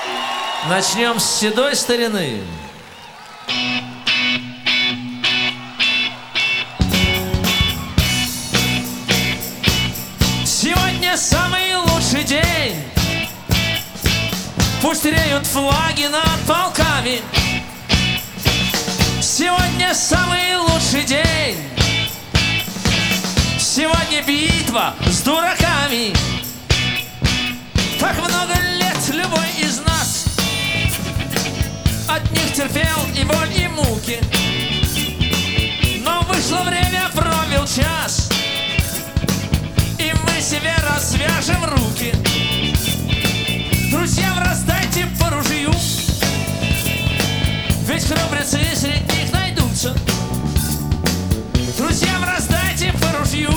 Начнем с седой старины. Сегодня самый лучший день. Пусть реют флаги над полками. Сегодня самый лучший день. Сегодня битва с дураками. Так много лет любой из нас от них терпел и боль, и муки. Но вышло время, пробил час, и мы себе развяжем руки. Друзьям раздайте по ружью, ведь храбрецы среди них найдутся. Друзьям раздайте по ружью,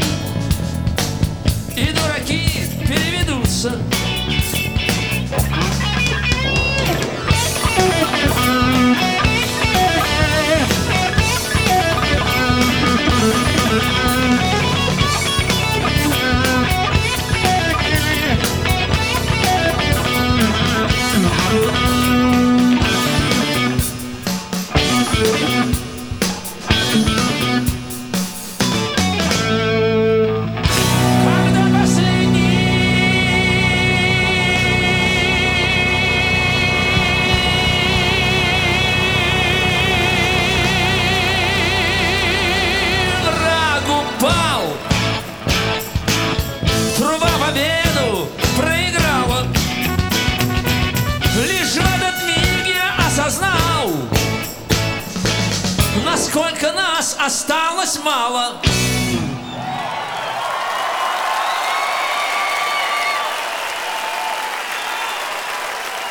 и дураки переведутся. Насколько нас осталось мало.